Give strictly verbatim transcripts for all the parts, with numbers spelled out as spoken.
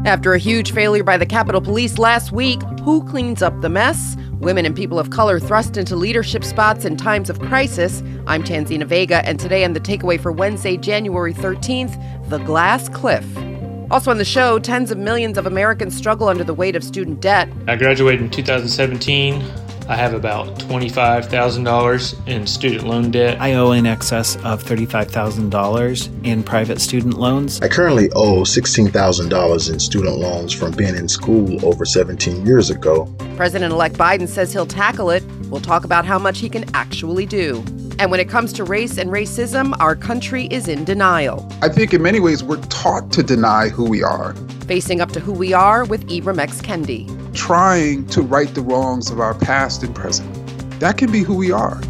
After a huge failure by the Capitol Police last week, who cleans up the mess? Women and people of color thrust into leadership spots in times of crisis. I'm Tanzina Vega, and today on The Takeaway for Wednesday, January thirteenth, the glass cliff. Also on the show, tens of millions of Americans struggle under the weight of student debt. I graduated in two thousand seventeen. I have about twenty-five thousand dollars in student loan debt. I owe in excess of thirty-five thousand dollars in private student loans. I currently owe sixteen thousand dollars in student loans from being in school over seventeen years ago. President-elect Biden says he'll tackle it. We'll talk about how much he can actually do. And when it comes to race and racism, our country is in denial. I think in many ways we're taught to deny who we are. Facing up to who we are with Ibram X. Kendi. Trying to right the wrongs of our past and present. That can be who we are.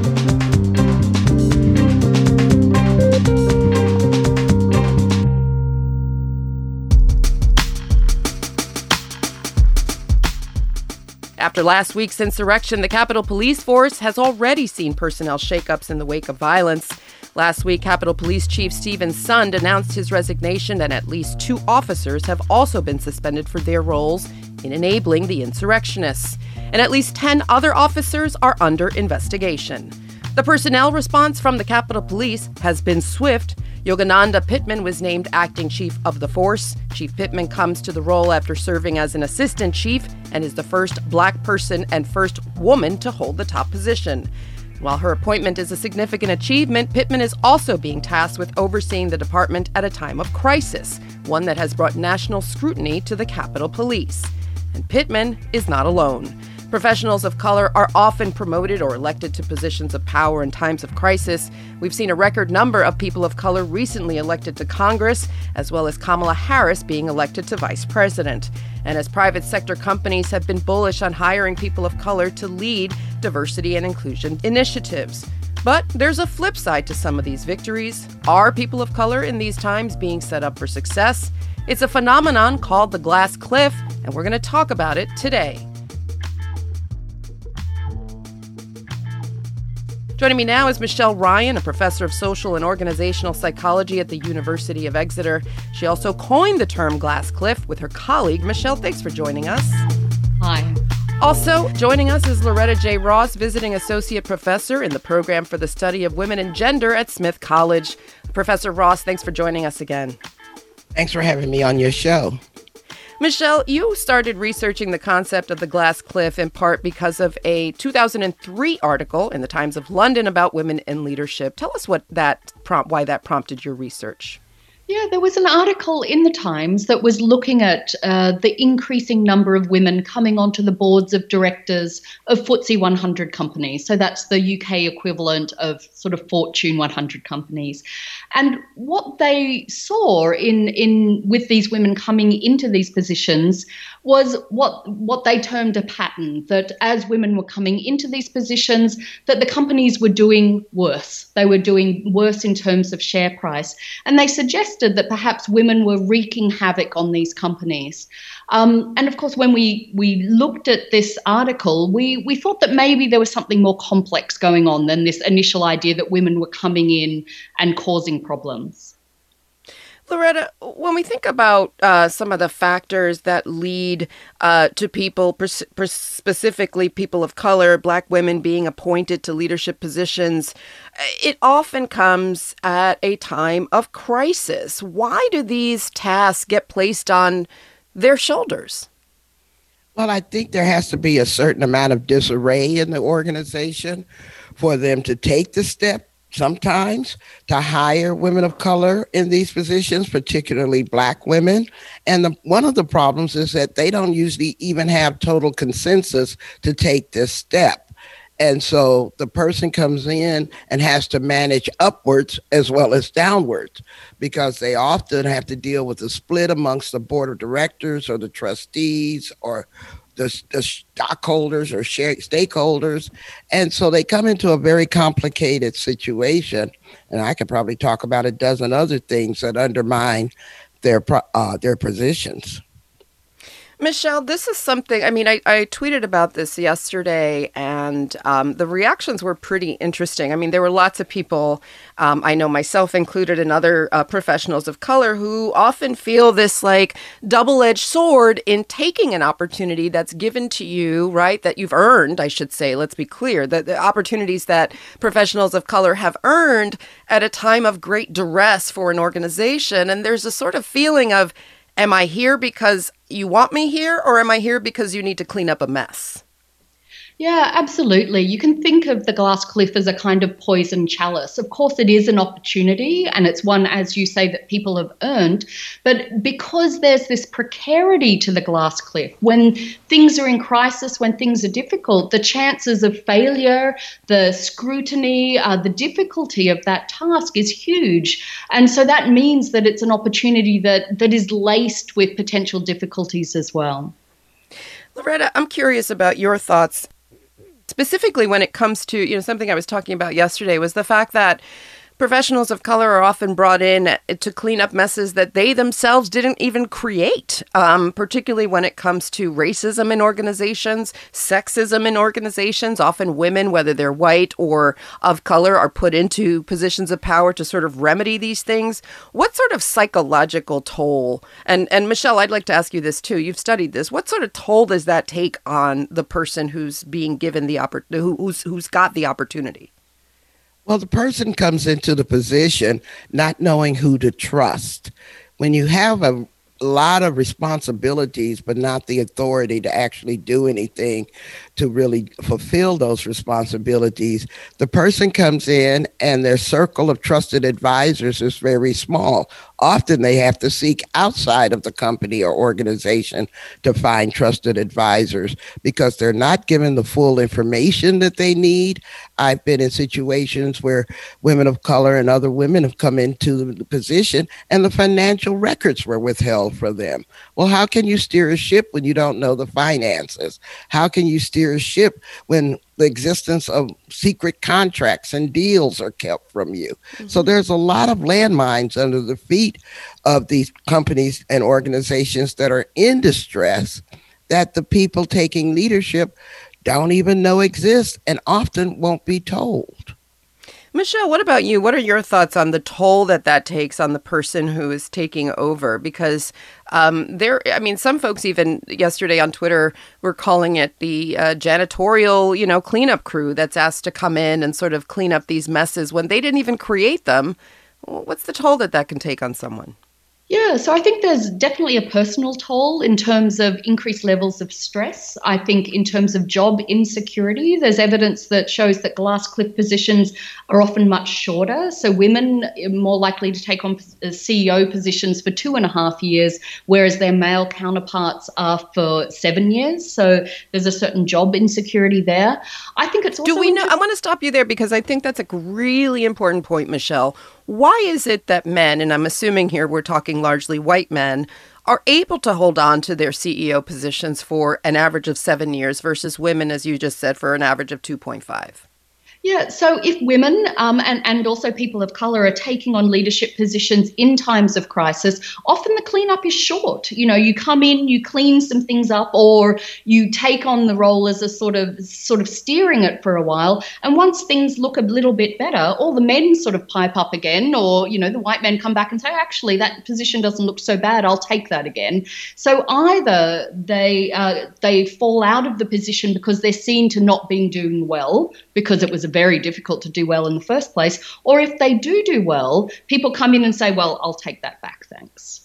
After last week's insurrection, the Capitol Police Force has already seen personnel shakeups in the wake of violence. Last week, Capitol Police Chief Steven Sund announced his resignation, and at least two officers have also been suspended for their roles in enabling the insurrectionists. And at least ten other officers are under investigation. The personnel response from the Capitol Police has been swift. Yogananda Pittman was named acting chief of the force. Chief Pittman comes to the role after serving as an assistant chief and is the first black person and first woman to hold the top position. While her appointment is a significant achievement, Pittman is also being tasked with overseeing the department at a time of crisis, one that has brought national scrutiny to the Capitol Police. And Pittman is not alone. Professionals of color are often promoted or elected to positions of power in times of crisis. We've seen a record number of people of color recently elected to Congress, as well as Kamala Harris being elected to vice president. And as private sector companies have been bullish on hiring people of color to lead diversity and inclusion initiatives. But there's a flip side to some of these victories. Are people of color in these times being set up for success? It's a phenomenon called the glass cliff, and we're going to talk about it today. Joining me now is Michelle Ryan, a professor of social and organizational psychology at the University of Exeter. She also coined the term glass cliff with her colleague. Michelle, thanks for joining us. Hi. Also joining us is Loretta J. Ross, visiting associate professor in the program for the study of women and gender at Smith College. Professor Ross, thanks for joining us again. Thanks for having me on your show. Michelle, you started researching the concept of the glass cliff in part because of a two thousand three article in the Times of London about women in leadership. Tell us what that prompt, why that prompted your research. Yeah, there was an article in the Times that was looking at uh, the increasing number of women coming onto the boards of directors of F T S E one hundred companies. So that's the U K equivalent of sort of Fortune one hundred companies. And what they saw in in with these women coming into these positions was what what they termed a pattern, that as women were coming into these positions, that the companies were doing worse. They were doing worse in terms of share price. And they suggested that perhaps women were wreaking havoc on these companies. Um, and of course, when we, we looked at this article, we, we thought that maybe there was something more complex going on than this initial idea that women were coming in and causing problems. Loretta, when we think about uh, some of the factors that lead uh, to people, pers- pers- specifically people of color, Black women being appointed to leadership positions, it often comes at a time of crisis. Why do these tasks get placed on their shoulders? Well, I think there has to be a certain amount of disarray in the organization for them to take the step sometimes to hire women of color in these positions, particularly Black women. And the, one of the problems is that they don't usually even have total consensus to take this step. And so the person comes in and has to manage upwards as well as downwards, because they often have to deal with a split amongst the board of directors or the trustees or the, the stockholders or share stakeholders. And so they come into a very complicated situation. And I could probably talk about a dozen other things that undermine their uh, their positions. Michelle, this is something, I mean, I, I tweeted about this yesterday, and um, the reactions were pretty interesting. I mean, there were lots of people, um, I know myself included, and other uh, professionals of color who often feel this like double-edged sword in taking an opportunity that's given to you, right, that you've earned, I should say, let's be clear, that the opportunities that professionals of color have earned at a time of great duress for an organization. And there's a sort of feeling of, am I here because you want me here, or am I here because you need to clean up a mess? Yeah, absolutely. You can think of the glass cliff as a kind of poison chalice. Of course, it is an opportunity, and it's one, as you say, that people have earned. But because there's this precarity to the glass cliff, when things are in crisis, when things are difficult, the chances of failure, the scrutiny, uh, the difficulty of that task is huge. And so that means that it's an opportunity that, that is laced with potential difficulties as well. Loretta, I'm curious about your thoughts. Specifically when it comes to, you know, something I was talking about yesterday was the fact that professionals of color are often brought in to clean up messes that they themselves didn't even create, um, particularly when it comes to racism in organizations, sexism in organizations. Often women, whether they're white or of color, are put into positions of power to sort of remedy these things. What sort of psychological toll, and, and Michelle, I'd like to ask you this too, you've studied this, what sort of toll does that take on the person who's being given the oppor- who, who's, who's got the opportunity? Well, the person comes into the position not knowing who to trust. When you have a lot of responsibilities, but not the authority to actually do anything to really fulfill those responsibilities, the person comes in and their circle of trusted advisors is very small. Often they have to seek outside of the company or organization to find trusted advisors because they're not given the full information that they need. I've been in situations where women of color and other women have come into the position and the financial records were withheld from them. Well, how can you steer a ship when you don't know the finances? How can you steer a ship when the existence of secret contracts and deals are kept from you? Mm-hmm. So there's a lot of landmines under the feet of these companies and organizations that are in distress that the people taking leadership don't even know exist and often won't be told. Michelle, what about you? What are your thoughts on the toll that that takes on the person who is taking over? Because um, there, I mean, some folks even yesterday on Twitter were calling it the uh, janitorial, you know, cleanup crew that's asked to come in and sort of clean up these messes when they didn't even create them. What's the toll that that can take on someone? Yeah, so I think there's definitely a personal toll in terms of increased levels of stress. I think in terms of job insecurity, there's evidence that shows that glass cliff positions are often much shorter. So women are more likely to take on C E O positions for two and a half years, whereas their male counterparts are for seven years. So there's a certain job insecurity there. I think it's also— Do we know? I want to stop you there because I think that's a really important point, Michelle. Why is it that men, and I'm assuming here we're talking largely white men, are able to hold on to their C E O positions for an average of seven years versus women, as you just said, for an average of two point five? Yeah, so if women um, and, and also people of colour are taking on leadership positions in times of crisis, often the cleanup is short. You know, you come in, you clean some things up, or you take on the role as a sort of sort of steering it for a while. And once things look a little bit better, all the men sort of pipe up again, or, you know, the white men come back and say, actually, that position doesn't look so bad, I'll take that again. So either they uh, they fall out of the position because they're seen to not being doing well, because it was very difficult to do well in the first place, or if they do do well, people come in and say, well, I'll take that back, thanks.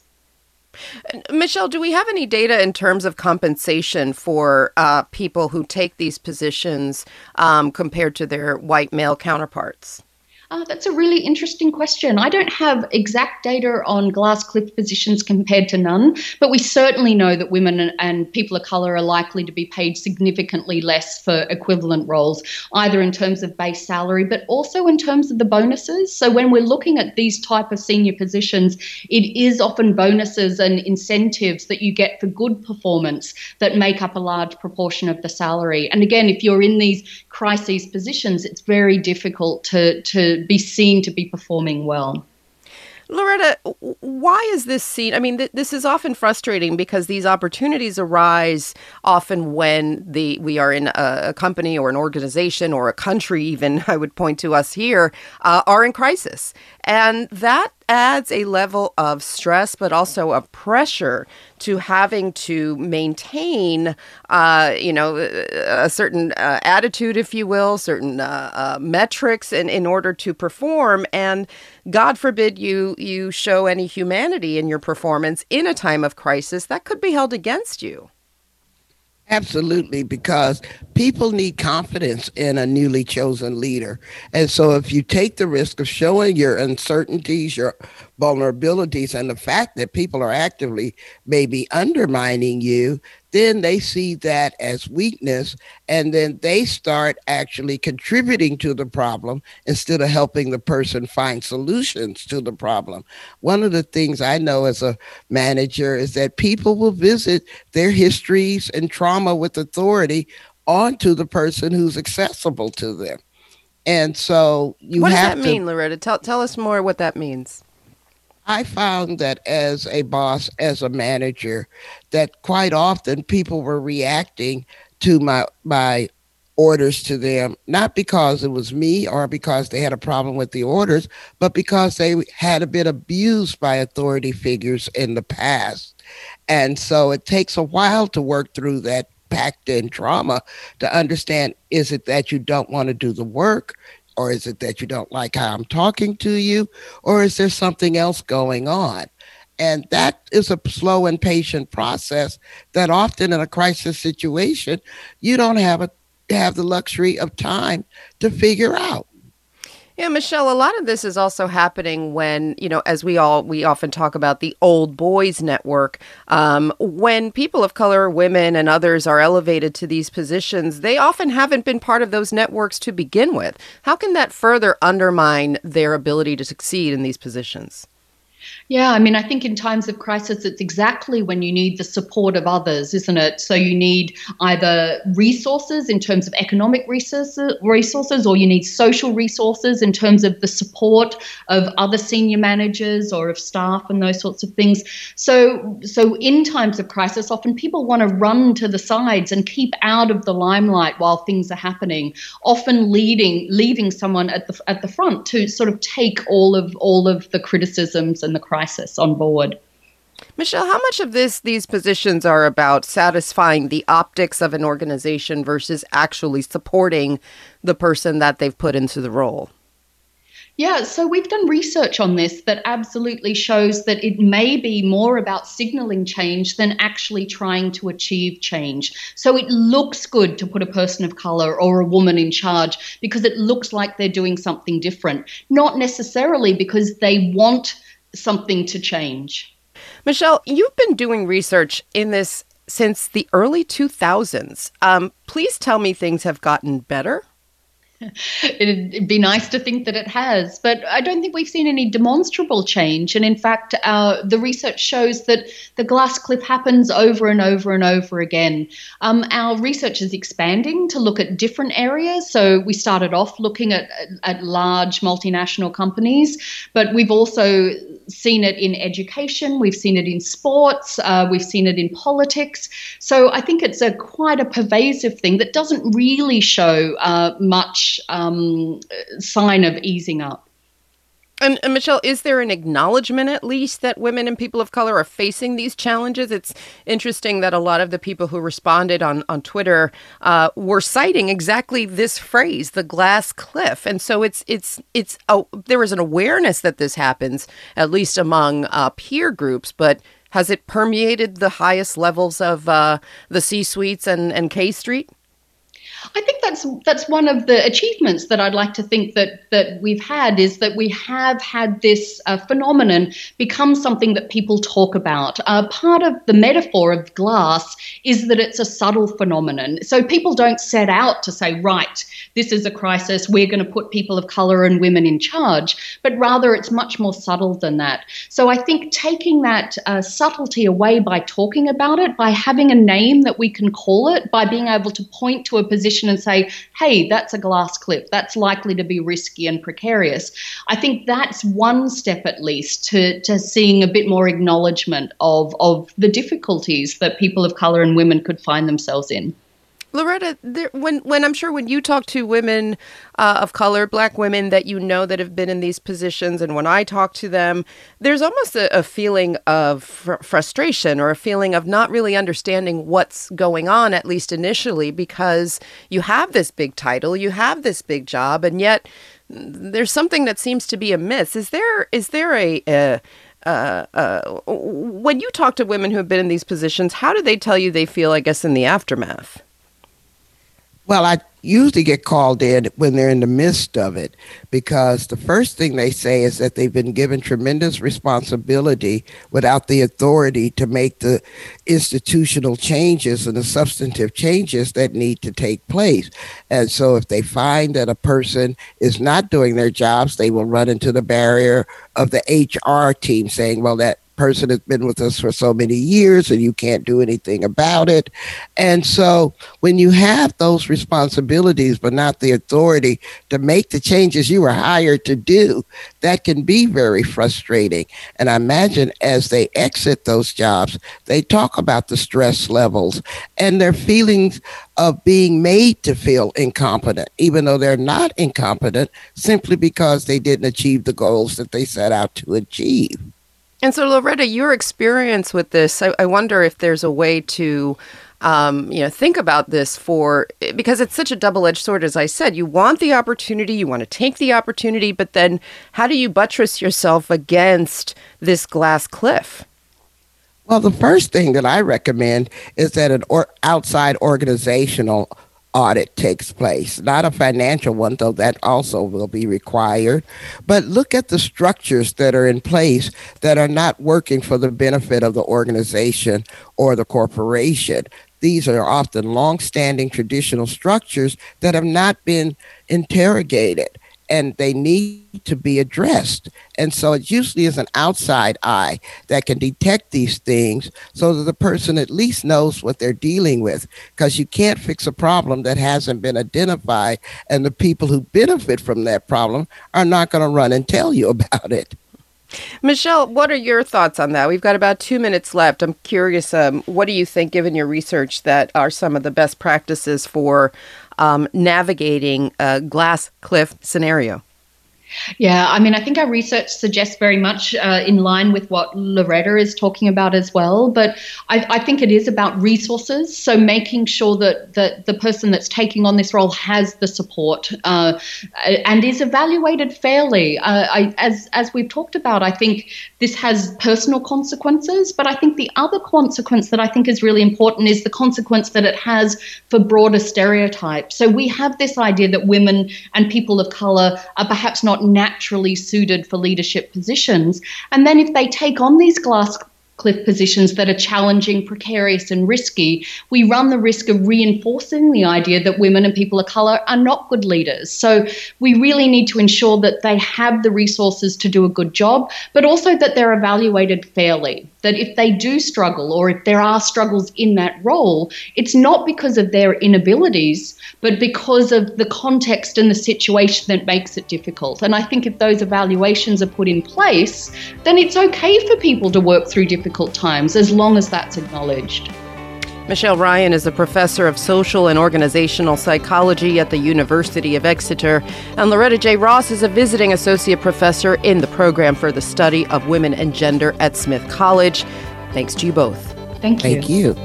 Michelle, do we have any data in terms of compensation for uh, people who take these positions um, compared to their white male counterparts? Uh, that's a really interesting question. I don't have exact data on glass cliff positions compared to none, but we certainly know that women and, and people of colour are likely to be paid significantly less for equivalent roles, either in terms of base salary, but also in terms of the bonuses. So when we're looking at these type of senior positions, it is often bonuses and incentives that you get for good performance that make up a large proportion of the salary. And again, if you're in these crises positions, it's very difficult to, to be seen to be performing well. Loretta, why is this seen? I mean, th- this is often frustrating because these opportunities arise often when the we are in a, a company or an organization or a country, even I would point to us here, uh, are in crisis. And that adds a level of stress, but also of pressure to having to maintain, uh, you know, a certain uh, attitude, if you will, certain uh, uh, metrics in, in order to perform. And God forbid you you show any humanity in your performance in a time of crisis, that could be held against you. Absolutely, because people need confidence in a newly chosen leader. And so if you take the risk of showing your uncertainties, your vulnerabilities, and the fact that people are actively maybe undermining you, then they see that as weakness, and then they start actually contributing to the problem instead of helping the person find solutions to the problem. One of the things I know as a manager is that people will visit their histories and trauma with authority onto the person who's accessible to them. And so you what have does that to, mean, Loretta? Tell, tell us more what that means. I found that as a boss, as a manager, that quite often people were reacting to my my orders to them, not because it was me or because they had a problem with the orders, but because they had been abused by authority figures in the past. And so it takes a while to work through that packed in trauma to understand, is it that you don't want to do the work? Or is it that you don't like how I'm talking to you? Or is there something else going on? And that is a slow and patient process that often in a crisis situation, you don't have a, have the luxury of time to figure out. Yeah, Michelle, a lot of this is also happening when, you know, as we all, we often talk about the old boys network. Um, when people of color, women and others are elevated to these positions, they often haven't been part of those networks to begin with. How can that further undermine their ability to succeed in these positions? Yeah, I mean, I think in times of crisis, it's exactly when you need the support of others, isn't it? So you need either resources in terms of economic resources, resources, or you need social resources in terms of the support of other senior managers or of staff and those sorts of things. So, so in times of crisis, often people want to run to the sides and keep out of the limelight while things are happening, often leading, leaving someone at the at the front to sort of take all of all of the criticisms and the crisis on board. Michelle, how much of this these positions are about satisfying the optics of an organization versus actually supporting the person that they've put into the role? Yeah, so we've done research on this that absolutely shows that it may be more about signaling change than actually trying to achieve change. So it looks good to put a person of color or a woman in charge because it looks like they're doing something different, not necessarily because they want something to change. Michelle, you've been doing research in this since the early two thousands. Um, please tell me things have gotten better. It'd be nice to think that it has, but I don't think we've seen any demonstrable change. And in fact, uh, the research shows that the glass cliff happens over and over and over again. Um, our research is expanding to look at different areas. So we started off looking at, at large multinational companies, but we've also seen it in education, we've seen it in sports, uh, we've seen it in politics. So I think it's a quite a pervasive thing that doesn't really show uh, much um, sign of easing up. And, and Michelle, is there an acknowledgement at least that women and people of color are facing these challenges? It's interesting that a lot of the people who responded on, on Twitter uh, were citing exactly this phrase, the glass cliff. And so it's it's it's oh, there is an awareness that this happens, at least among uh, peer groups, but has it permeated the highest levels of uh, the C-suites and, and K Street? I think that's that's one of the achievements that I'd like to think that that we've had is that we have had this uh, phenomenon become something that people talk about. Uh, part of the metaphor of glass is that it's a subtle phenomenon. So people don't set out to say, right, this is a crisis, we're going to put people of color and women in charge, but rather it's much more subtle than that. So I think taking that uh, subtlety away by talking about it, by having a name that we can call it, by being able to point to a position position and say, hey, that's a glass cliff. That's likely to be risky and precarious. I think that's one step at least to, to seeing a bit more acknowledgement of, of the difficulties that people of colour and women could find themselves in. Loretta, there, when when I'm sure when you talk to women uh, of color, Black women that you know that have been in these positions, and when I talk to them, there's almost a, a feeling of fr- frustration or a feeling of not really understanding what's going on, at least initially, because you have this big title, you have this big job, and yet there's something that seems to be amiss. Is there is there a, a Uh, uh, when you talk to women who have been in these positions, how do they tell you they feel, I guess, in the aftermath? Well, I usually get called in when they're in the midst of it, because the first thing they say is that they've been given tremendous responsibility without the authority to make the institutional changes and the substantive changes that need to take place. And so if they find that a person is not doing their jobs, they will run into the barrier of the H R team saying, well, that person has been with us for so many years and you can't do anything about it. And so when you have those responsibilities but not the authority to make the changes you were hired to do, that can be very frustrating. And I imagine as they exit those jobs, they talk about the stress levels and their feelings of being made to feel incompetent, even though they're not incompetent, simply because they didn't achieve the goals that they set out to achieve. And so, Loretta, your experience with this, I, I wonder if there's a way to, um, you know, think about this for, because it's such a double-edged sword, as I said. You want the opportunity, you want to take the opportunity, but then how do you buttress yourself against this glass cliff? Well, the first thing that I recommend is that an or- outside organizational audit takes place, not a financial one, though that also will be required. But look at the structures that are in place that are not working for the benefit of the organization or the corporation. These are often long-standing traditional structures that have not been interrogated, and they need to be addressed. And so it usually is an outside eye that can detect these things so that the person at least knows what they're dealing with, because you can't fix a problem that hasn't been identified, and the people who benefit from that problem are not going to run and tell you about it. Michelle, what are your thoughts on that? We've got about two minutes left. I'm curious, um, what do you think, given your research, that are some of the best practices for um, navigating a glass cliff scenario? Yeah, I mean, I think our research suggests very much uh, in line with what Loretta is talking about as well. But I, I think it is about resources. So making sure that, that the person that's taking on this role has the support uh, and is evaluated fairly. Uh, I, as, as we've talked about, I think this has personal consequences. But I think the other consequence that I think is really important is the consequence that it has for broader stereotypes. So we have this idea that women and people of colour are perhaps not naturally suited for leadership positions. And then if they take on these glass cliff positions that are challenging, precarious and risky, we run the risk of reinforcing the idea that women and people of colour are not good leaders. So we really need to ensure that they have the resources to do a good job, but also that they're evaluated fairly. That if they do struggle or if there are struggles in that role, it's not because of their inabilities, but because of the context and the situation that makes it difficult. And I think if those evaluations are put in place, then it's okay for people to work through difficult times as long as that's acknowledged. Michelle Ryan is a professor of social and organizational psychology at the University of Exeter, and Loretta J. Ross is a visiting associate professor in the program for the study of women and gender at Smith College. Thanks to you both. Thank you. Thank you.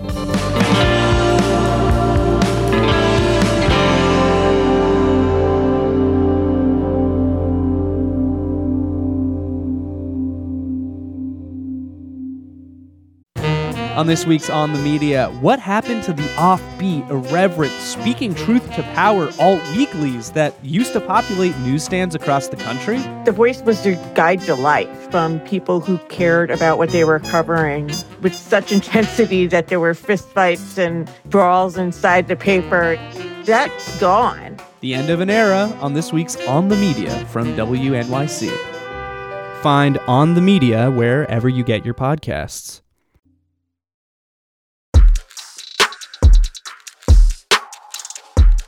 On this week's On the Media, what happened to the offbeat, irreverent, speaking truth to power alt weeklies that used to populate newsstands across the country? The Voice was their guide to life from people who cared about what they were covering with such intensity that there were fistfights and brawls inside the paper. That's gone. The end of an era on this week's On the Media from W N Y C. Find On the Media wherever you get your podcasts.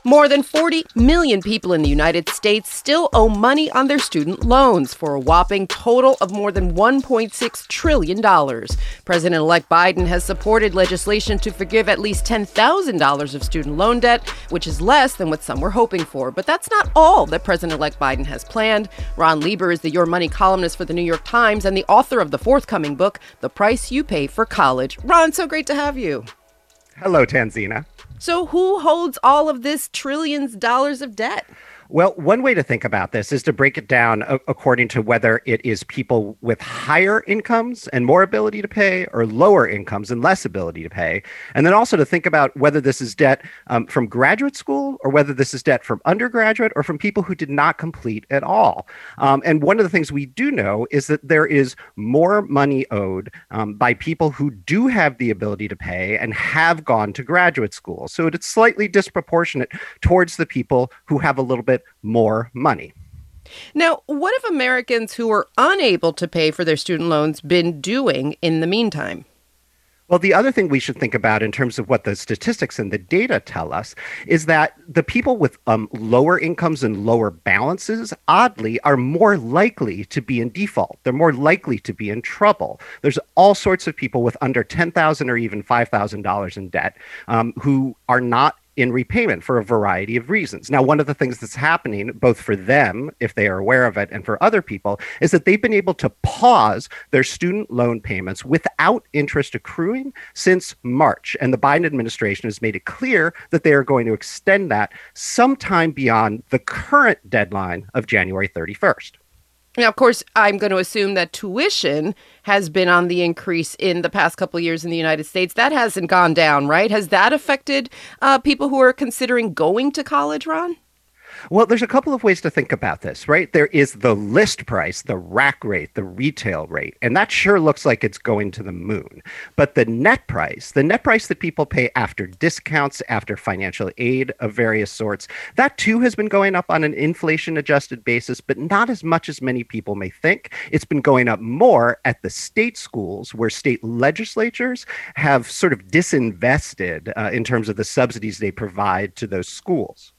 More than forty million people in the United States still owe money on their student loans for a whopping total of more than one point six trillion dollars. President-elect Biden has supported legislation to forgive at least ten thousand dollars of student loan debt, which is less than what some were hoping for. But that's not all that President-elect Biden has planned. Ron Lieber is the Your Money columnist for the New York Times and the author of the forthcoming book, The Price You Pay for College. Ron, so great to have you. Hello, Tanzina. So who holds all of this trillions of dollars of debt? Well, one way to think about this is to break it down a- according to whether it is people with higher incomes and more ability to pay or lower incomes and less ability to pay. And then also to think about whether this is debt um, from graduate school or whether this is debt from undergraduate or from people who did not complete at all. Um, and one of the things we do know is that there is more money owed um, by people who do have the ability to pay and have gone to graduate school. So it's slightly disproportionate towards the people who have a little bit more money. Now, what have Americans who are unable to pay for their student loans been doing in the meantime? Well, the other thing we should think about in terms of what the statistics and the data tell us is that the people with um, lower incomes and lower balances, oddly, are more likely to be in default. They're more likely to be in trouble. There's all sorts of people with under ten thousand dollars or even five thousand dollars in debt um, who are not in repayment for a variety of reasons. Now, one of the things that's happening, both for them, if they are aware of it, and for other people, is that they've been able to pause their student loan payments without interest accruing since March. And the Biden administration has made it clear that they are going to extend that sometime beyond the current deadline of January thirty-first. Now, of course, I'm going to assume that tuition has been on the increase in the past couple of years in the United States. That hasn't gone down, right? Has that affected uh, people who are considering going to college, Ron? Well, there's a couple of ways to think about this, right? There is the list price, the rack rate, the retail rate, and that sure looks like it's going to the moon. But the net price, the net price that people pay after discounts, after financial aid of various sorts, that too has been going up on an inflation-adjusted basis, but not as much as many people may think. It's been going up more at the state schools where state legislatures have sort of disinvested uh, in terms of the subsidies they provide to those schools.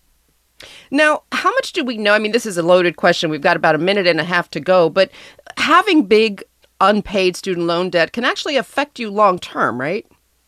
Now, how much do we know? I mean, this is a loaded question. We've got about a minute and a half to go, but having big unpaid student loan debt can actually affect you long term, right?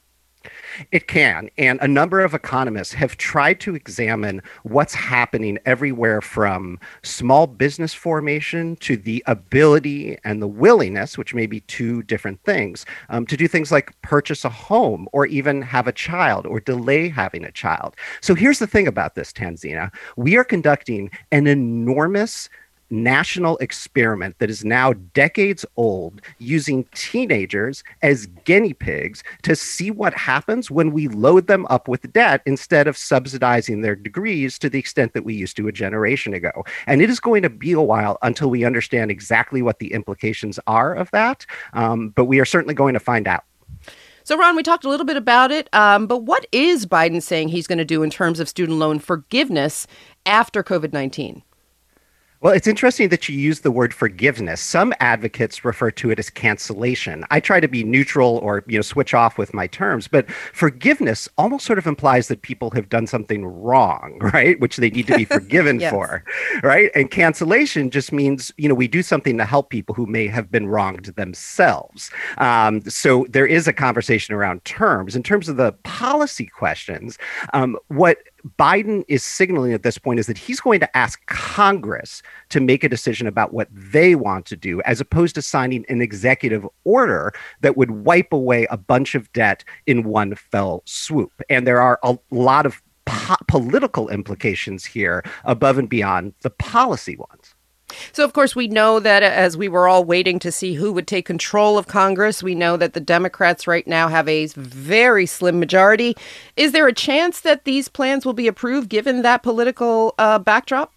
It can. And a number of economists have tried to examine what's happening everywhere from small business formation to the ability and the willingness, which may be two different things, um, to do things like purchase a home or even have a child or delay having a child. So here's the thing about this, Tanzina. We are conducting an enormous national experiment that is now decades old, using teenagers as guinea pigs to see what happens when we load them up with debt instead of subsidizing their degrees to the extent that we used to a generation ago. And it is going to be a while until we understand exactly what the implications are of that, um, but we are certainly going to find out. So, Ron, we talked a little bit about it, um, but what is Biden saying he's going to do in terms of student loan forgiveness after COVID nineteen? Well, it's interesting that you use the word forgiveness. Some advocates refer to it as cancellation. I try to be neutral or, you know, switch off with my terms, but forgiveness almost sort of implies that people have done something wrong, right? Which they need to be forgiven yes. for, right? And cancellation just means, you know, we do something to help people who may have been wronged themselves. Um, so there is a conversation around terms. In terms of the policy questions, um, what Biden is signaling at this point is that he's going to ask Congress to make a decision about what they want to do, as opposed to signing an executive order that would wipe away a bunch of debt in one fell swoop. And there are a lot of po- political implications here above and beyond the policy ones. So, of course, we know that as we were all waiting to see who would take control of Congress, we know that the Democrats right now have a very slim majority. Is there a chance that these plans will be approved given that political uh, backdrop?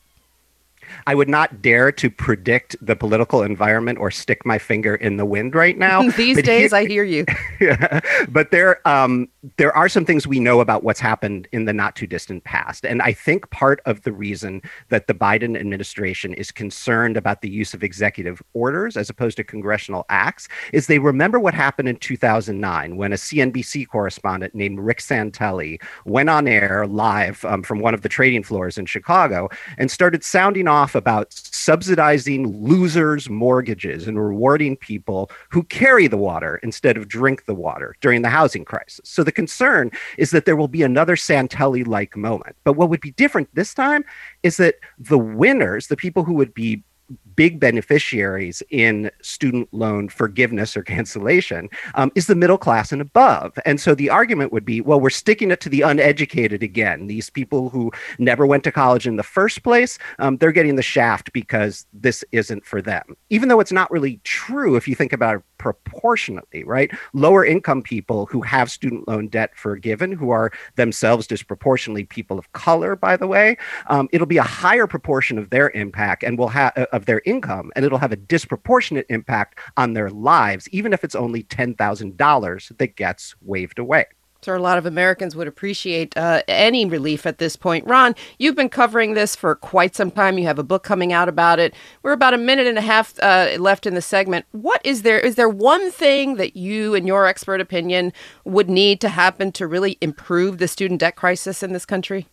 I would not dare to predict the political environment or stick my finger in the wind right now. These days, he, I hear you. Yeah, but there, um, there are some things we know about what's happened in the not too distant past. And I think part of the reason that the Biden administration is concerned about the use of executive orders as opposed to congressional acts is they remember what happened in two thousand nine when a C N B C correspondent named Rick Santelli went on air live um, from one of the trading floors in Chicago and started sounding off about subsidizing losers' mortgages and rewarding people who carry the water instead of drink the water during the housing crisis. So the concern is that there will be another Santelli-like moment. But what would be different this time is that the winners, the people who would be big beneficiaries in student loan forgiveness or cancellation, um, is the middle class and above. And so the argument would be, well, we're sticking it to the uneducated again. These people who never went to college in the first place, um, they're getting the shaft because this isn't for them. Even though it's not really true if you think about it proportionately, right? Lower income people who have student loan debt forgiven, who are themselves disproportionately people of color, by the way, um, it'll be a higher proportion of their impact and will have of their income, and it'll have a disproportionate impact on their lives, even if it's only ten thousand dollars that gets waved away. So a lot of Americans would appreciate uh, any relief at this point. Ron, you've been covering this for quite some time. You have a book coming out about it. We're about a minute and a half uh, left in the segment. What is there? Is there one thing that you, in your expert opinion, would need to happen to really improve the student debt crisis in this country?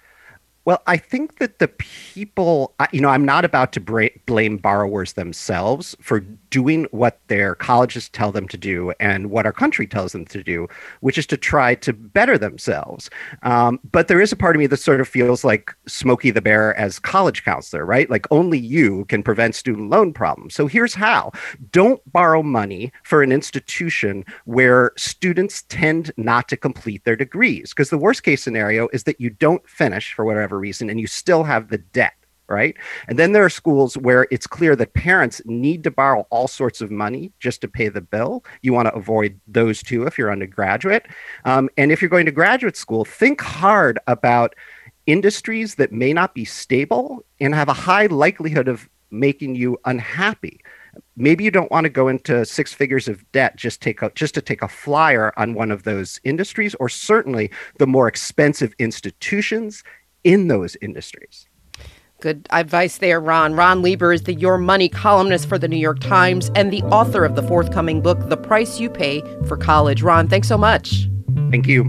Well, I think that the people, you know, I'm not about to bra- blame borrowers themselves for doing what their colleges tell them to do and what our country tells them to do, which is to try to better themselves. Um, but there is a part of me that sort of feels like Smokey the Bear as college counselor, right? Like only you can prevent student loan problems. So here's how. Don't borrow money for an institution where students tend not to complete their degrees, because the worst case scenario is that you don't finish for whatever reason and you still have the debt. Right. And then there are schools where it's clear that parents need to borrow all sorts of money just to pay the bill. You want to avoid those two if you're undergraduate. Um, and if you're going to graduate school, think hard about industries that may not be stable and have a high likelihood of making you unhappy. Maybe you don't want to go into six figures of debt just take a, just to take a flyer on one of those industries, or certainly the more expensive institutions in those industries. Good advice there, Ron. Ron Lieber is the Your Money columnist for the New York Times and the author of the forthcoming book, The Price You Pay for College. Ron, thanks so much. Thank you.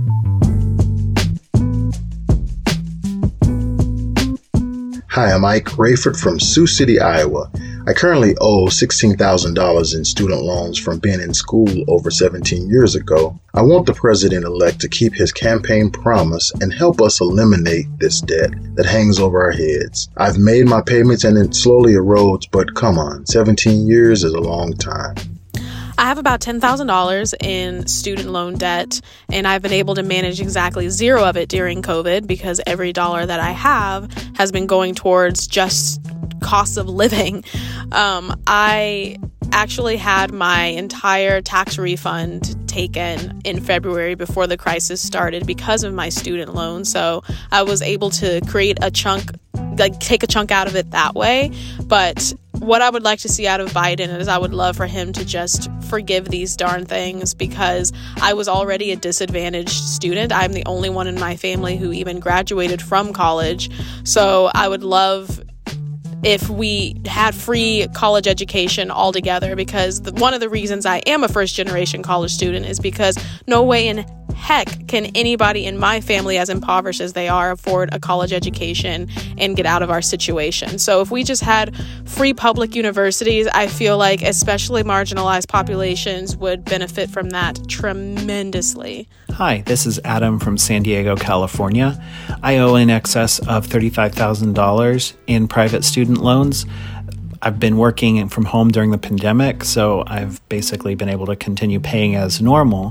Hi, I'm Ike Rayford from Sioux City, Iowa. I currently owe sixteen thousand dollars in student loans from being in school over seventeen years ago. I want the president-elect to keep his campaign promise and help us eliminate this debt that hangs over our heads. I've made my payments and it slowly erodes, but come on, seventeen years is a long time. I have about ten thousand dollars in student loan debt, and I've been able to manage exactly zero of it during COVID because every dollar that I have has been going towards just costs of living. Um, I actually had my entire tax refund taken in February before the crisis started because of my student loan. So I was able to create a chunk, like take a chunk out of it that way. But what I would like to see out of Biden is I would love for him to just forgive these darn things, because I was already a disadvantaged student. I'm the only one in my family who even graduated from college. So I would love if we had free college education altogether, because the, one of the reasons I am a first generation college student is because no way in heck can anybody in my family, as impoverished as they are, afford a college education and get out of our situation. So if we just had free public universities, I feel like especially marginalized populations would benefit from that tremendously. Hi, this is Adam from San Diego, California. I owe in excess of thirty-five thousand dollars in private student loans. I've been working from home during the pandemic, so I've basically been able to continue paying as normal.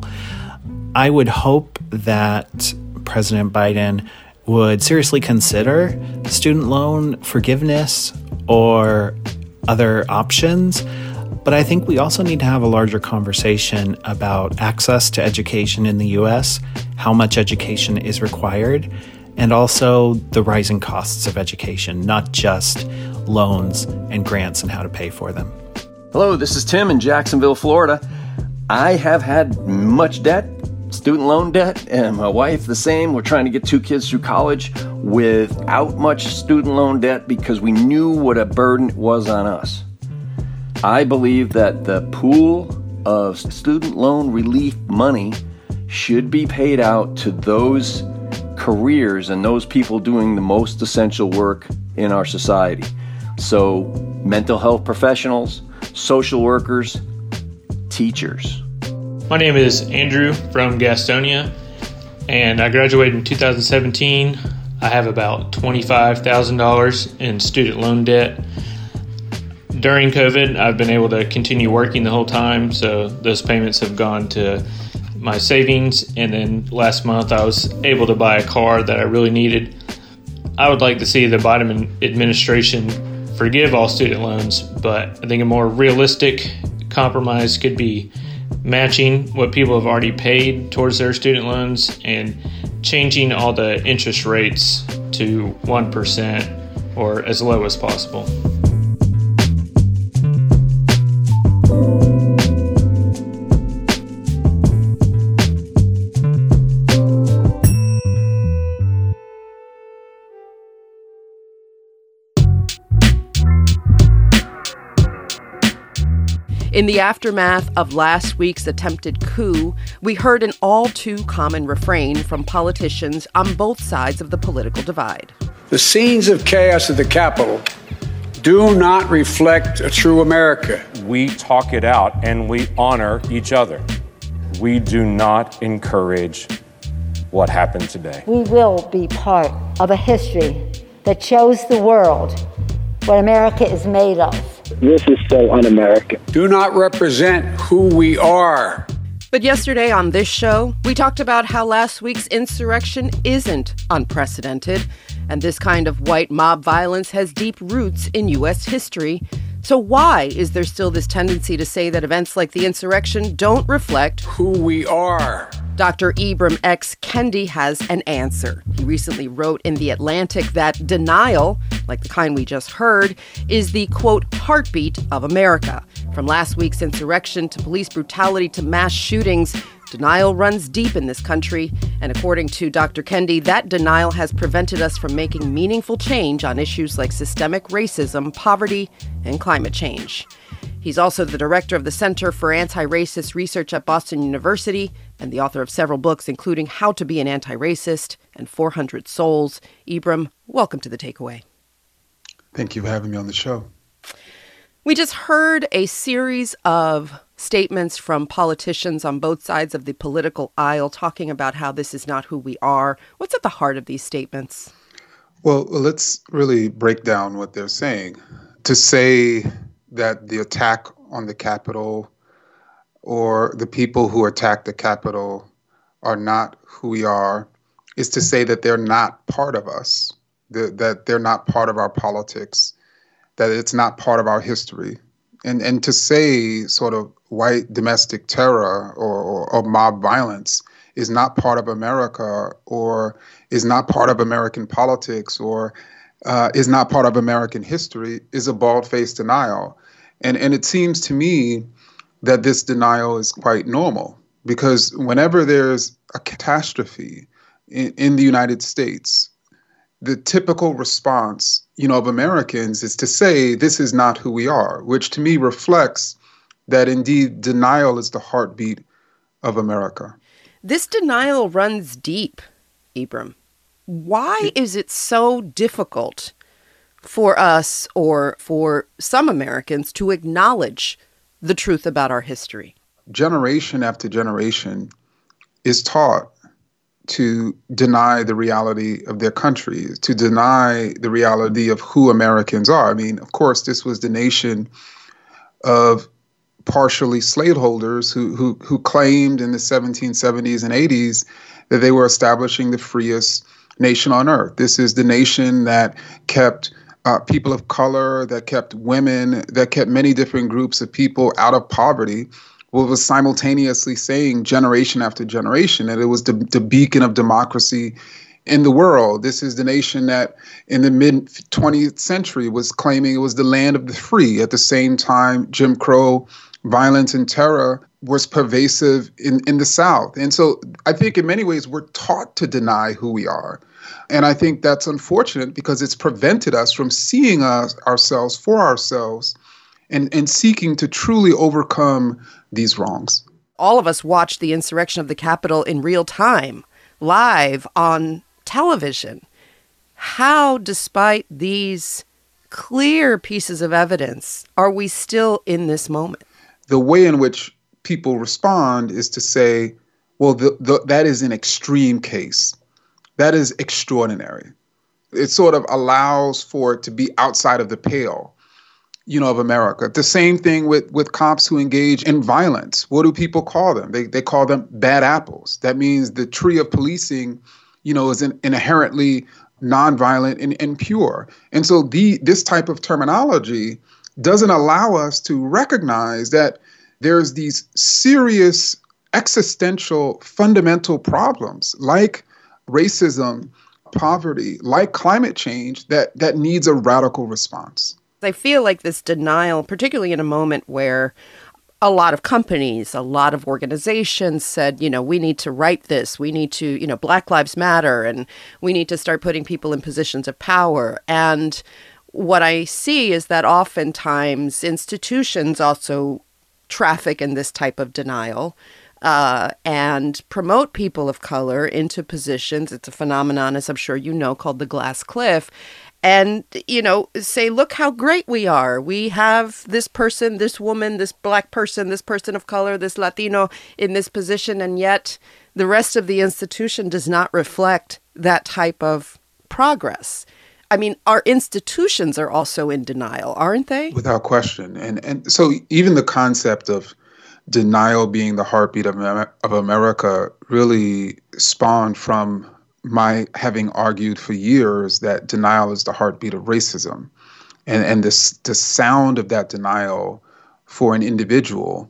I would hope that President Biden would seriously consider student loan forgiveness or other options. But I think we also need to have a larger conversation about access to education in the U S, how much education is required, and also the rising costs of education, not just loans and grants and how to pay for them. Hello, this is Tim in Jacksonville, Florida. I have had much debt student loan debt, and my wife the same. We're trying to get two kids through college without much student loan debt because we knew what a burden it was on us. I believe that the pool of student loan relief money should be paid out to those careers and those people doing the most essential work in our society. So mental health professionals, social workers, teachers. My name is Andrew from Gastonia, and I graduated in two thousand seventeen. I have about twenty-five thousand dollars in student loan debt. During COVID, I've been able to continue working the whole time, so those payments have gone to my savings, and then last month I was able to buy a car that I really needed. I would like to see the Biden administration forgive all student loans, but I think a more realistic compromise could be matching what people have already paid towards their student loans and changing all the interest rates to one percent or as low as possible. In the aftermath of last week's attempted coup, we heard an all too common refrain from politicians on both sides of the political divide. The scenes of chaos at the Capitol do not reflect a true America. We talk it out and we honor each other. We do not encourage what happened today. We will be part of a history that shows the world what America is made of. This is so un-American. Do not represent who we are. But yesterday on this show, we talked about how last week's insurrection isn't unprecedented, and this kind of white mob violence has deep roots in U S history. So why is there still this tendency to say that events like the insurrection don't reflect who we are? Doctor Ibram X. Kendi has an answer. He recently wrote in The Atlantic that denial, like the kind we just heard, is the, quote, heartbeat of America. From last week's insurrection to police brutality to mass shootings, denial runs deep in this country. And according to Doctor Kendi, that denial has prevented us from making meaningful change on issues like systemic racism, poverty, and climate change. He's also the director of the Center for Anti-Racist Research at Boston University and the author of several books, including How to Be an Anti-Racist and four hundred Souls. Ibram, welcome to The Takeaway. Thank you for having me on the show. We just heard a series of statements from politicians on both sides of the political aisle talking about how this is not who we are. What's at the heart of these statements? Well, let's really break down what they're saying. To say that the attack on the Capitol or the people who attacked the Capitol are not who we are is to say that they're not part of us, that, that they're not part of our politics, that it's not part of our history. And and to say sort of white domestic terror or, or, or mob violence is not part of America or is not part of American politics or uh, is not part of American history is a bald-faced denial. And and it seems to me that this denial is quite normal because whenever there's a catastrophe in, in the United States, the typical response, you know, of Americans is to say this is not who we are, which to me reflects that indeed denial is the heartbeat of America. This denial runs deep, Ibram. Why is it so difficult for us or for some Americans to acknowledge the truth about our history? Generation after generation is taught to deny the reality of their country, to deny the reality of who Americans are. I mean, of course, this was the nation of partially slaveholders who, who, who claimed in the seventeen seventies and eighties that they were establishing the freest nation on earth. This is the nation that kept uh, people of color, that kept women, that kept many different groups of people out of poverty, was simultaneously saying generation after generation that it was the, the beacon of democracy in the world. This is the nation that in the mid twentieth century was claiming it was the land of the free. At the same time, Jim Crow violence and terror was pervasive in, in the South. And so I think in many ways we're taught to deny who we are. And I think that's unfortunate because it's prevented us from seeing us, ourselves for ourselves and, and seeking to truly overcome these wrongs. All of us watched the insurrection of the Capitol in real time, live on television. How, despite these clear pieces of evidence, are we still in this moment? The way in which people respond is to say, well, the, the, that is an extreme case. That is extraordinary. It sort of allows for it to be outside of the pale, you know, of America. The same thing with, with cops who engage in violence. What do people call them? They they call them bad apples. That means the tree of policing, you know, is in, inherently nonviolent and, and pure. And so the this type of terminology doesn't allow us to recognize that there's these serious existential fundamental problems like racism, poverty, like climate change that that needs a radical response. I feel like this denial, particularly in a moment where a lot of companies, a lot of organizations said, you know, we need to right this. We need to, you know, Black Lives Matter, and we need to start putting people in positions of power. And what I see is that oftentimes institutions also traffic in this type of denial uh, and promote people of color into positions. It's a phenomenon, as I'm sure you know, called the glass cliff. And, you know, say, look how great we are. We have this person, this woman, this Black person, this person of color, this Latino in this position. And yet the rest of the institution does not reflect that type of progress. I mean, our institutions are also in denial, aren't they? Without question. And and so even the concept of denial being the heartbeat of, of America really spawned from my having argued for years that denial is the heartbeat of racism. And and this the sound of that denial for an individual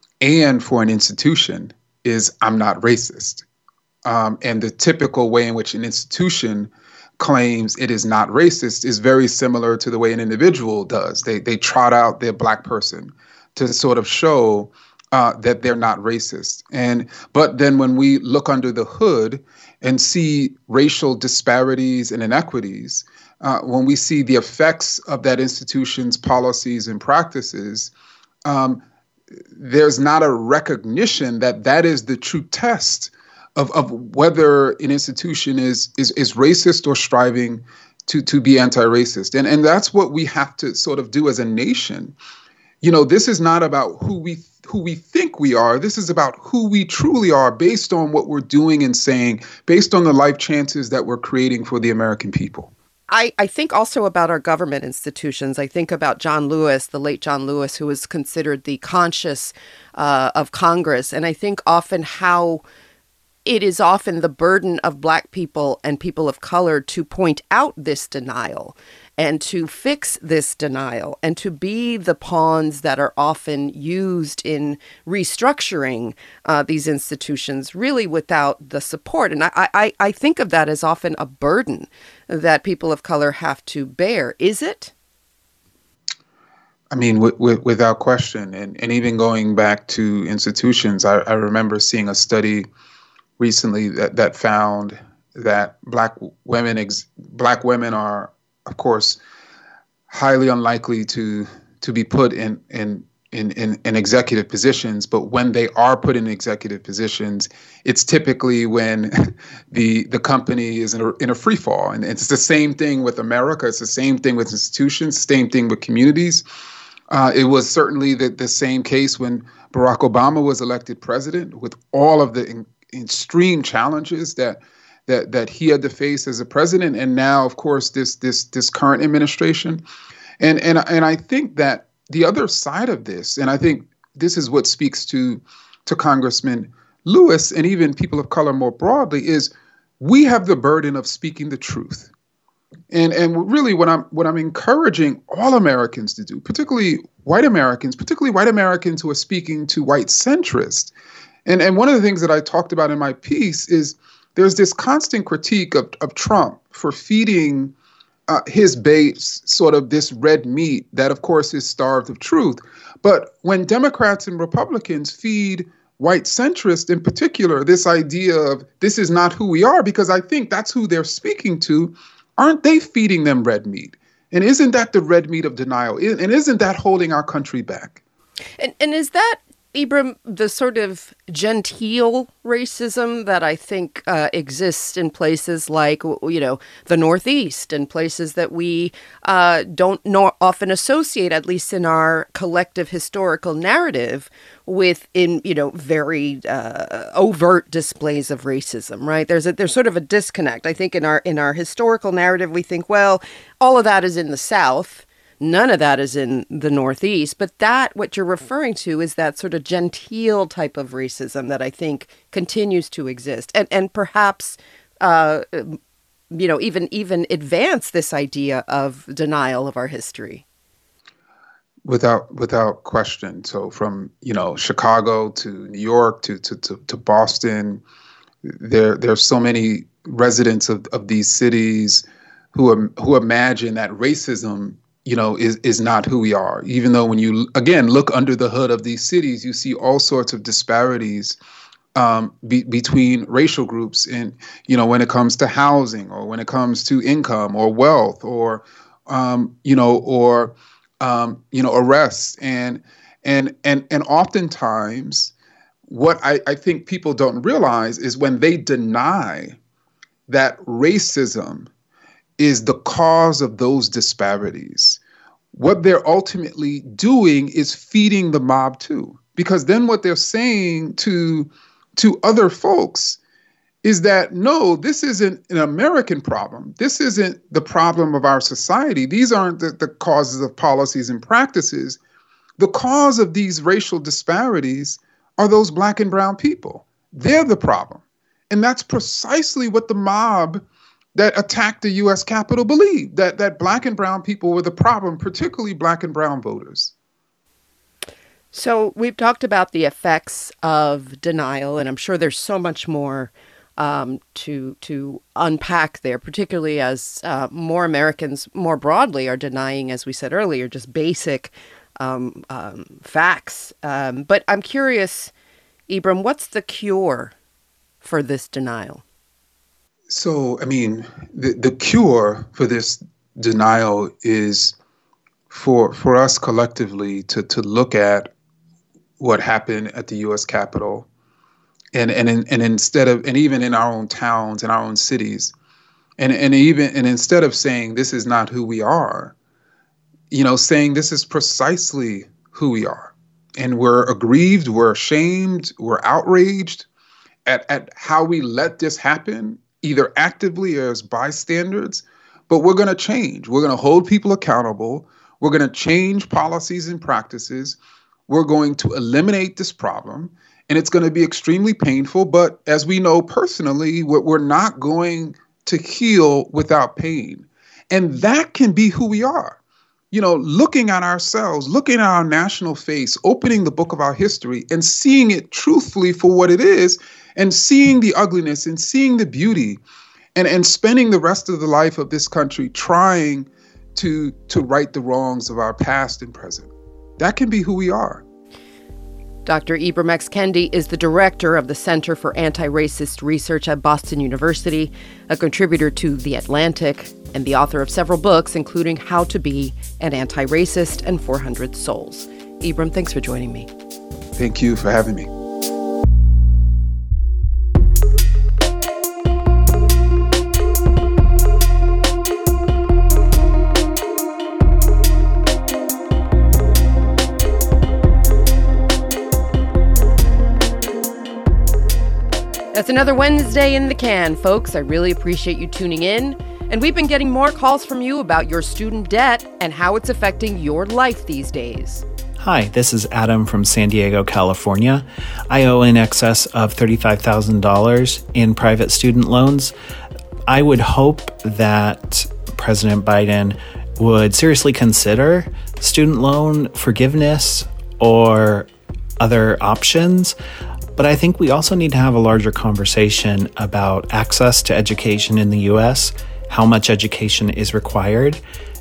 and for an institution is I'm not racist. Um, and the typical way in which an institution claims it is not racist is very similar to the way an individual does. They they trot out their Black person to sort of show uh, that they're not racist. And but then when we look under the hood and see racial disparities and inequities, uh, when we see the effects of that institution's policies and practices, um, there's not a recognition that that is the true test of, of whether an institution is, is is racist or striving to, to be anti-racist. And, and that's what we have to sort of do as a nation. You know, this is not about who we who we think we are. This is about who we truly are based on what we're doing and saying, based on the life chances that we're creating for the American people. I, I think also about our government institutions. I think about John Lewis, the late John Lewis, who was considered the conscience uh, of Congress. And I think often how it is often the burden of Black people and people of color to point out this denial and to fix this denial and to be the pawns that are often used in restructuring uh, these institutions, really without the support. And I, I, I think of that as often a burden that people of color have to bear. Is it? I mean, w- w- without question. And, and even going back to institutions, I, I remember seeing a study recently that, that found that Black women, ex- Black women are, of course, highly unlikely to to be put in in, in in in executive positions. But when they are put in executive positions, it's typically when the the company is in a, in a free fall. And it's the same thing with America. It's the same thing with institutions. Same thing with communities. Uh, it was certainly the, the same case when Barack Obama was elected president, with all of the in, extreme challenges that. that that he had to face as a president, and now, of course, this this this current administration. And and and I think that the other side of this, and I think this is what speaks to to Congressman Lewis and even people of color more broadly, is we have the burden of speaking the truth. And and really what I'm what I'm encouraging all Americans to do, particularly white Americans, particularly white Americans who are speaking to white centrists. And and one of the things that I talked about in my piece is there's this constant critique of, of Trump for feeding uh, his base sort of this red meat that, of course, is starved of truth. But when Democrats and Republicans feed white centrists in particular this idea of this is not who we are, because I think that's who they're speaking to, aren't they feeding them red meat? And isn't that the red meat of denial? And isn't that holding our country back? And, and is that, Ibram, the sort of genteel racism that I think uh, exists in places like, you know, the Northeast and places that we uh, don't nor often associate, at least in our collective historical narrative, with, in, you know, very uh, overt displays of racism, right? There's a, there's sort of a disconnect. I think in our in our historical narrative, we think, well, all of that is in the South. None of that is in the Northeast, but that, what you're referring to, is that sort of genteel type of racism that I think continues to exist, and and perhaps, uh, you know, even even advance this idea of denial of our history. Without without question. So from, you know, Chicago to New York to to to, to Boston, there there's so many residents of, of these cities who um, who imagine that racism, you know, is, is not who we are. Even though when you, again, look under the hood of these cities, you see all sorts of disparities um, be, between racial groups in, you know, when it comes to housing or when it comes to income or wealth or, um, you know, or, um, you know, arrests. And, and, and, and oftentimes what I, I think people don't realize is when they deny that racism is the cause of those disparities, what they're ultimately doing is feeding the mob too. Because then what they're saying to, to other folks is that, no, this isn't an American problem. This isn't the problem of our society. These aren't the, the causes of policies and practices. The cause of these racial disparities are those Black and brown people. They're the problem. And that's precisely what the mob that attacked the U S Capitol believed, that that Black and brown people were the problem, particularly Black and brown voters. So we've talked about the effects of denial, and I'm sure there's so much more um, to to unpack there, particularly as uh, more Americans more broadly are denying, as we said earlier, just basic um, um, facts. Um, but I'm curious, Ibram, what's the cure for this denial? So, I mean, the, the cure for this denial is for for us collectively to to look at what happened at the U S Capitol, and and in, and instead of and even in our own towns and our own cities, and and even and instead of saying this is not who we are, you know, saying this is precisely who we are, and we're aggrieved, we're ashamed, we're outraged at at how we let this happen, either actively or as bystanders, but we're going to change. We're going to hold people accountable. We're going to change policies and practices. We're going to eliminate this problem, and it's going to be extremely painful. But as we know personally, we're not going to heal without pain. And that can be who we are. You know, looking at ourselves, looking at our national face, opening the book of our history and seeing it truthfully for what it is, and seeing the ugliness and seeing the beauty, and, and spending the rest of the life of this country trying to, to right the wrongs of our past and present. That can be who we are. Doctor Ibram X. Kendi is the director of the Center for Anti-Racist Research at Boston University, a contributor to The Atlantic, and the author of several books, including How to Be an Anti-Racist and four hundred Souls. Ibram, thanks for joining me. Thank you for having me. That's another Wednesday in the can, folks. I really appreciate you tuning in. And we've been getting more calls from you about your student debt and how it's affecting your life these days. Hi, this is Adam from San Diego, California. I owe in excess of thirty-five thousand dollars in private student loans. I would hope that President Biden would seriously consider student loan forgiveness or other options. But I think we also need to have a larger conversation about access to education in the U S, how much education is required,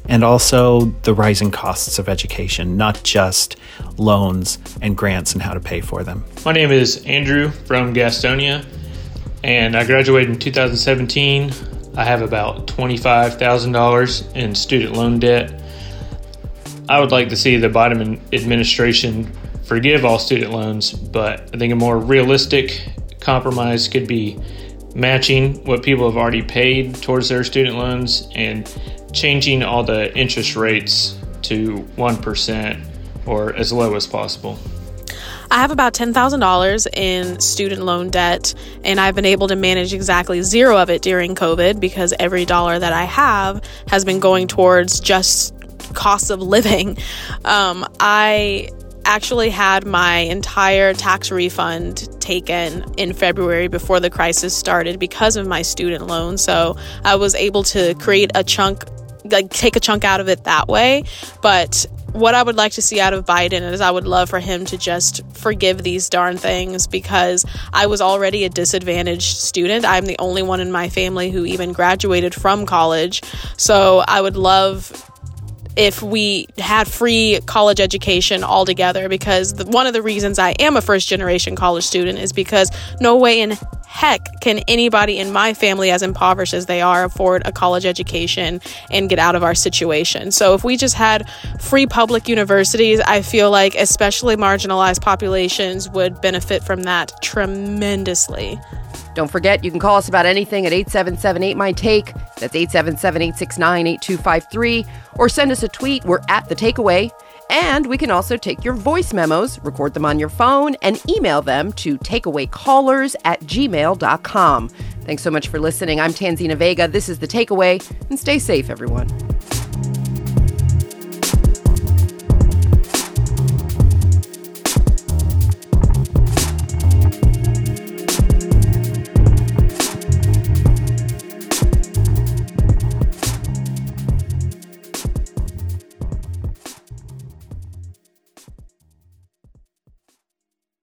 and also the rising costs of education, not just loans and grants and how to pay for them. My name is Andrew from Gastonia, and I graduated in two thousand seventeen. I have about twenty-five thousand dollars in student loan debt. I would like to see the Biden administration forgive all student loans, but I think a more realistic compromise could be matching what people have already paid towards their student loans and changing all the interest rates to one percent or as low as possible. I have about ten thousand dollars in student loan debt, and I've been able to manage exactly zero of it during COVID because every dollar that I have has been going towards just costs of living. Um, I actually had my entire tax refund taken in February before the crisis started because of my student loan. So I was able to create a chunk, like take a chunk out of it that way. But what I would like to see out of Biden is I would love for him to just forgive these darn things, because I was already a disadvantaged student. I'm the only one in my family who even graduated from college. So I would love if we had free college education altogether, because the, one of the reasons I am a first generation college student is because no way in heck can anybody in my family, as impoverished as they are, afford a college education and get out of our situation. So if we just had free public universities, I feel like especially marginalized populations would benefit from that tremendously. Don't forget, you can call us about anything at eight seven seven eight M Y T A K E. That's eight seven seven, eight six nine, eight two five three. Or send us a tweet. We're at The Takeaway. And we can also take your voice memos, record them on your phone, and email them to takeawaycallers at gmail dot com. Thanks so much for listening. I'm Tanzina Vega. This is The Takeaway. And stay safe, everyone.